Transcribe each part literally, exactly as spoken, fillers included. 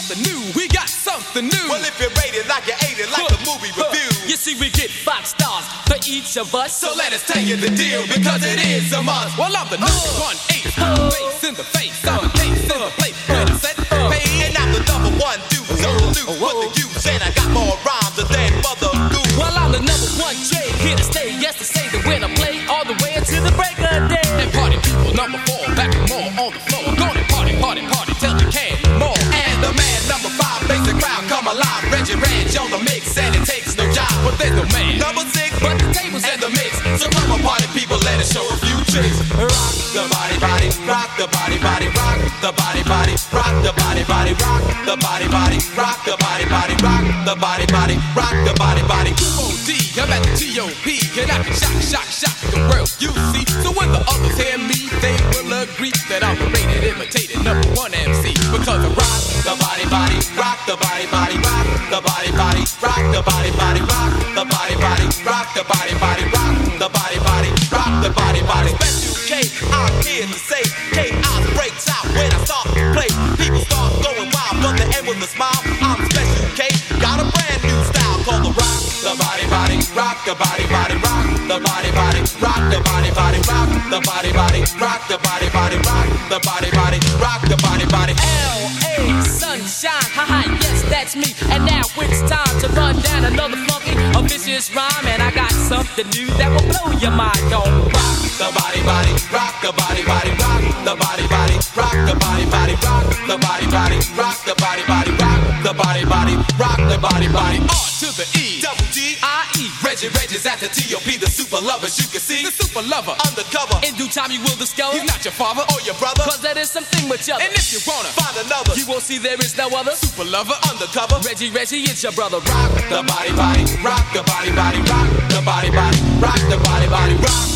something new. We got something new. Well, if you rate it like you ate it, like Huh. the movie Huh. review. You see, we get five stars for each of us. So let us tell you the deal, because it is a must. Well, I'm the number Oh. one ace. Face in the face. I'm a case in the place. Ready, set, paid. And I'm the number one dude, so loose Oh, with whoa. the use. And I got more rhymes than Mother Goose. Well, I'm the number one J, here to stay. Yes, to say that when I play all the way until the break of day. And party people, number four, back and more on the floor. Gonna party, party, party till you can't more. And the man number five makes the crowd come alive. Reggie Ranch on the mix, and it takes no job. But there's no man. Number six, But the tables and the mix. So come on, party people, let us show a few tricks. Rock the body, body, rock the body, body, rock the body, body, rock the body, body, rock the body, body, rock the body, body, rock the body, body, rock the body, body. O D, I'm at the T O P, and I can shock, shock, shock the world, you see. So when the others hear me, they will agree that I'm the rated, imitated number one M C. Because I rock The body, body, rock the body, body, rock the body, body, rock the body, body, rock the body, body, rock the body, body, rock the body, body, rock the body, body. Special K, I'm here to say, chaos breaks out when I start to play. People start going wild, but the end with a smile. I'm Special K, got a brand new style called the rock. The body, body, rock the body, body, rock the body, body, rock the body, body, rock the body, body, rock the body, body, rock the body, body, rock the body, body. L A Sunshine, haha, yes, that's me. And now it's time to run down another funky, a vicious rhyme. And I got something new that will blow your mind. Gonna rock The body, body, rock the body, body, rock the body, body, rock the body, body, rock the body, body, rock the body, body, rock the body, body, rock the body, body. R to the E, Double G, I E, Reggie Reggie's at the T O P, the super lovers you can see. the super lover. Undercover, In due time you will discover, he's not your father or your brother. cause there is something much other. And if you wanna find another You will see there is no other super lover undercover, Reggie, Reggie, it's your brother. rock the body, body, rock the body, body, rock the body, body, rock the body, body, rock.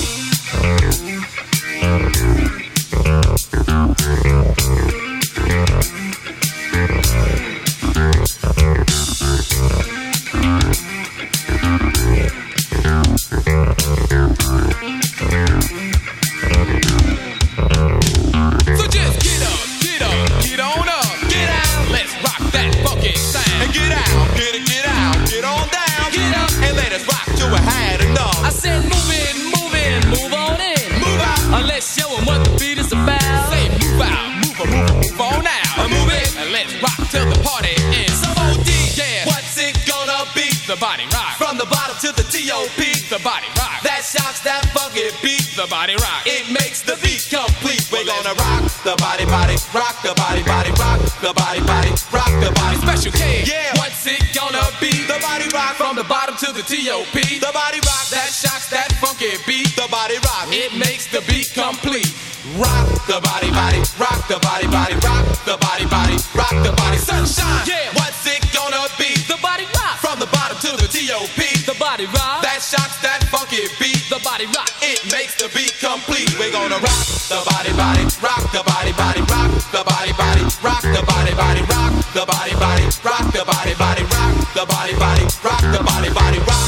So just get up, get up, get on up, get out. Let's rock that funky sound. And get out, get it, get out, get on down, Get up. and let us rock till we had enough. I said move in, move in, move on in. Move out. Uh, let's show 'em what the beat is about. Say move out, move on, move on, move on out. Uh, move it. And let's rock till the party ends. So O D, Yeah. what's it gonna be? The body rock, From the bottom to the T O P, the body rock, that shocks, that funky beat. the body rock. It makes the beat complete. We're gonna rock the body, body, rock the body, body, rock the body, body, rock the body. Special K, Yeah. what's it gonna be? The body rock From the bottom to the T O P, the body rock that shocks, that funky beat. the body rock. It makes the beat complete. Rock the body, body, rock the body, body, rock the body, body, rock the body. Sunshine. Yeah. What's it gonna be? The body rock, From the bottom to the T O P, the body rock, that shocks, that funky beat. the body rock. It makes the beat complete. We're gonna rock the body, body, rock the body, body, rock the body, body, rock the body, body, rock the body, body, rock the body, body, rock the body, body, rock the body, body, rock.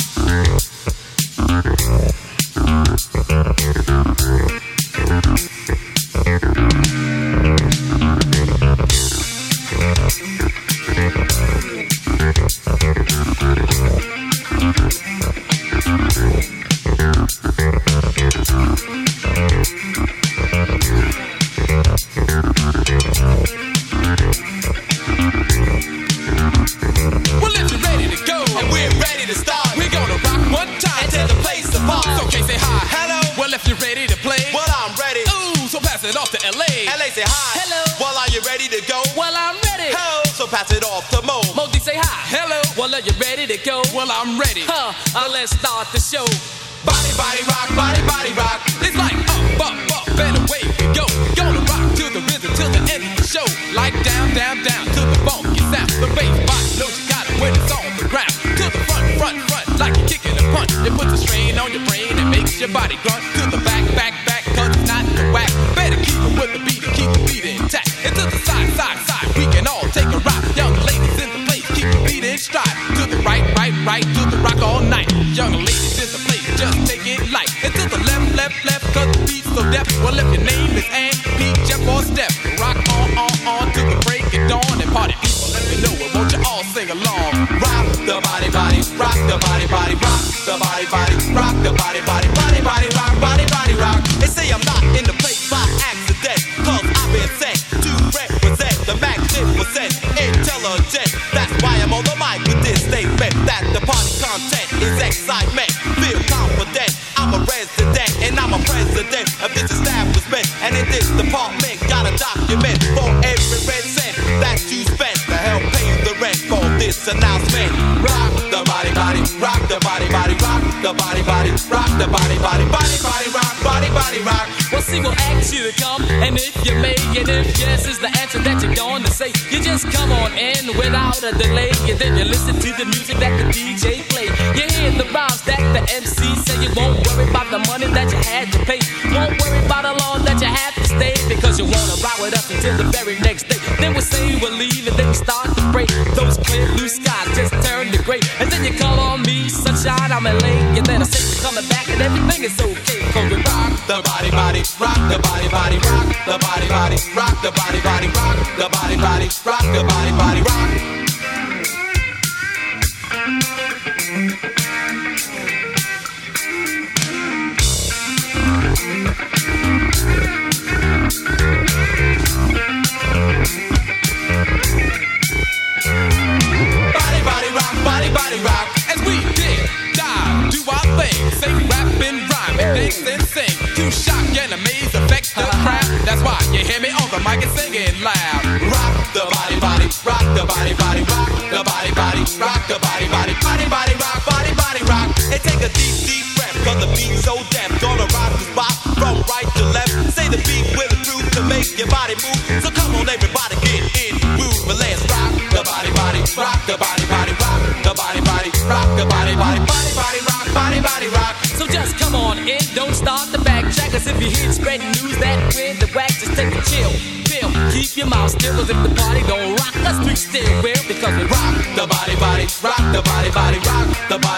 Well, if you're ready to go, And we're ready to start. we're gonna rock one time. And tear the place apart. So, okay, say hi. Hello. Well, if you're ready to play, Well, I'm ready. ooh, so pass it off to L A. L A say hi. Hello. Well, are you ready to go? Well, I'm ready. Ho. So pass it off to Mo. Modi say hi. Hello. Well, are you ready to go? Well, I'm ready. Huh. Uh, let's start the show. Body, body, rock, body, body, rock. It's like up, up, up, and away we go. Gonna rock to the rhythm till the end of the show. Like down, down, down to the funky sound. The bass body knows you got it when it's on the ground. To the front, front, front, like you're kicking a punch. It puts a strain on your brain and makes your body grunt. To the back, back, back, cause it's not the whack. Better keep it with the beat and keep the beat intact. And to the side, side, side, we can all take a ride. Young ladies in the place, keep the beat in stride. To the right, right, right, to the rock all night. Young ladies in the place, just take it light. And to the left, left, left, cause the beat's so deaf. Well, if your name is Ann, P, Jeff, or Steph, rock on, on, on to the break of dawn and party. sing along. Rock the body, body, rock the body, body, rock the body, body, rock the body, body, body, body, rock, body, body, rock. They say I'm not in the place by accident, cause I've been sent to represent the magnificent intelligence. That's why I'm on the mic with this statement that the party content is excitement. Feel confident, I'm a resident and I'm a president of this establishment. And in this department, got a document for every red cent that you spent to help pay the rent for this announcement. Rock the body, body, rock the body, body, rock the body, body, rock the body, body, body, body, rock, body, body, rock. Well, see, we'll ask you to come, and if you may, and if yes is the answer that you're going to say, you just come on in without a delay, and then you listen to the music that the D J play. You hear the rhymes that the M C say. You won't worry about the money that you had to pay. Won't worry about the law that you have to stay, because you wanna ride with us until the very next day. Then we say we'll leave, and then we start to break. Those clear blue skies just turn to gray, and then you call on me, sunshine, I'm L A, and then I say we're coming back, and everything is okay. Cause we rock the body, body, rock the body, body, rock the body, body, rock the body, body, rock the body, body, rock the body, body, rock. Body, body, rock, body, body, rock. As we dig, dive, do our thing, sing, rap and rhyme, and dance and sing. To shock and amaze, affect the crowd. That's why you hear me on the mic and singing loud. Rock the body, body, rock the body, body, rock the body, body, rock the body, body, body, body, rock, body, body, rock. And take a deep, deep breath, cause the beat's so deaf. Gonna rock the spot from right to left. Say the beat with the truth to make your body move. So come on, everybody, get in the groove, and let's rock the body, body, rock the body, body, rock the body, body, rock the body, body, body, body, rock, body, body, rock. So just come on in, don't start the backtrack. Cause if you hear spreading news that we're the wax, just take a chill, feel, keep your mouth still. Cause if the party don't rock, us we still will. Because we rock the body, body, rock the body, body, rock the body.